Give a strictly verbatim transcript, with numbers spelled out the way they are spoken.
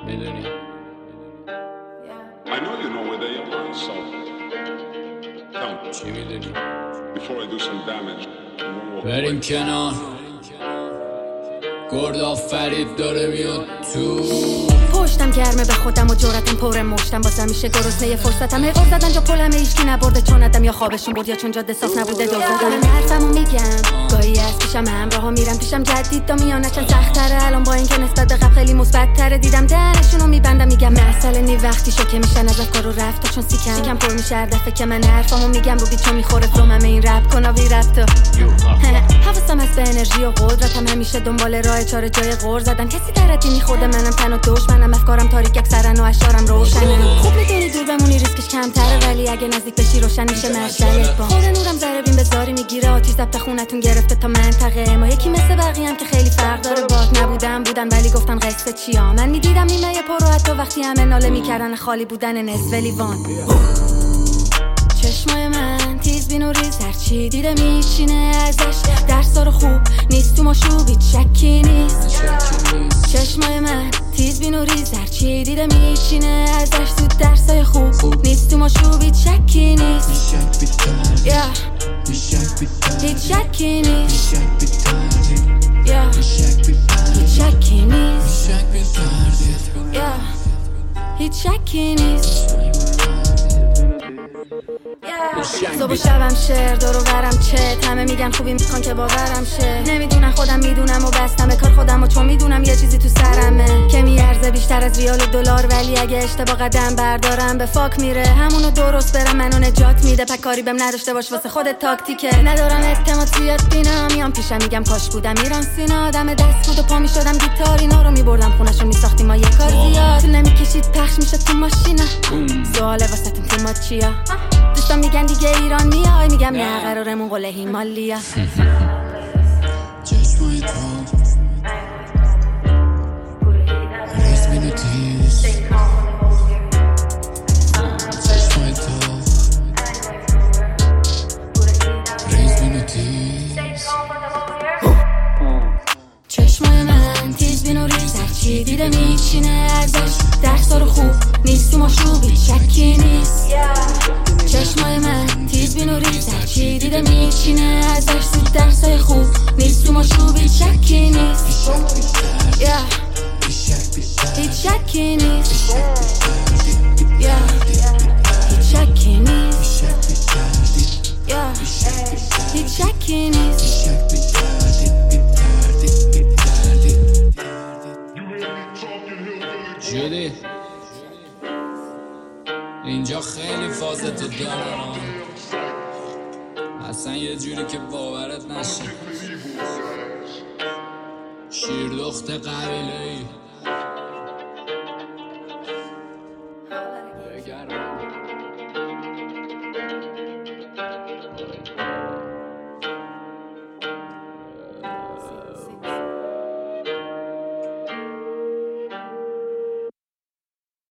میدونی I know you know where they are, so tell me. چی میدونی Before I do some damage. بریم کنار گرد آفرید داره میاد تو پشتم گرمه به خودم و جورتم پره مشتم بازم میشه گرسنه فرصتم هرقار زدن جا پلم ایشکی نبرده چون ندم یا خوابشون برد یا چون جاده صاف نبوده دوز زدم من حرفمو میگم گاهی از پیشم همراه ها میرم پیشم جدید دامیانه چند سختره الان با اینکه نسبت به قبل خیلی مثبت تره دیدم دهنشونو میبندم میگم مسئله نی وقتی شوکه میشن از افکار و رفت چون سیکم سیکم پر میشه هر دفعه که من حرفامو میگم رو بیچو میخوره فلومم این رپ کناوی رفت حواسم از به انرژی و قدرتم همیشه دنبال راه چاره جای غور زدن کسی درتی میخوده منم تن و دشمنم افکارم تاریک اکثرن و اشارم روشنه خوب میدونی دور بمونی ریسکش کمتره ولی اگه نزدیک بشی روشن میشه مشعله با خود نورم ذره بین بزاری میگیره آتیش ضبط خونتون گرفته تا منطقه ما یکی مثل بقیه‌ام که خیلی فرق داره باد نبودم بودن ولی گفتن قصه چیا من میدیدم نیمه پرو حتی وقتی همه ناله میکردن خالی بودن نصف لیوان چشمای من تیز بین و ریز هرچی دیده میشینه ازش درسا رو خوب نیست تو ماشو هیچ شکی نیست چشمای من تیز بین و ریز هرچی دیده میشینه ازش تو درسای خوب نیست تو ماشو هیچ شکی نیست هیچ شکی نیست هیچ شکی نیست هیچ شکی نیست صبح و شبم شعر دور و برم چت همه میگن خوبی میخوان که باورم شه نمیدونم خودم میدونم و بستم به کار خودم و چون میدونم یه چیزی تو سرمه که میارزه بیشتر از ریال و دلار ولی اگه اشتباه قدم بردارم به فاک میره همونو درست برم منو نجات میده پکاری بهم نداشته باش واسه خودت تاکتیکه ندارم اعتماد زیاد بینم میام پیشم میگم کاش بودم ایران سینا آدم دست بود و پا میشدم گیتار اینا رو میبردم خونه‌شو میساختیم ما یه کار زیاد تو نمیکشید پخش میشه تو ماشینا سواله واسهتون تو ما چیا دوستان میگن دیگه ایران میای میگم نه قرارمون قله هیمالیا چشمای تو ریز بینو تیز چشمای تو ریز بینو تیز چشمای من تیز بین و ریز هرچی دیده میچینه ازش درسا رو خوب نیست تو ماشو هیچ شکی نیست چشمای من تیز بین و ریز هرچی دیده میچینه ازش تو درسای خوب نیست تو ماشو هیچ شکی نیست هیچ شکی نیست هیچ شکی نیست هیچ شکی نیست جودی اینجا خیلی فازتو دارم اصلا یه جوری که باورت نشه شیر دخت قبیله ای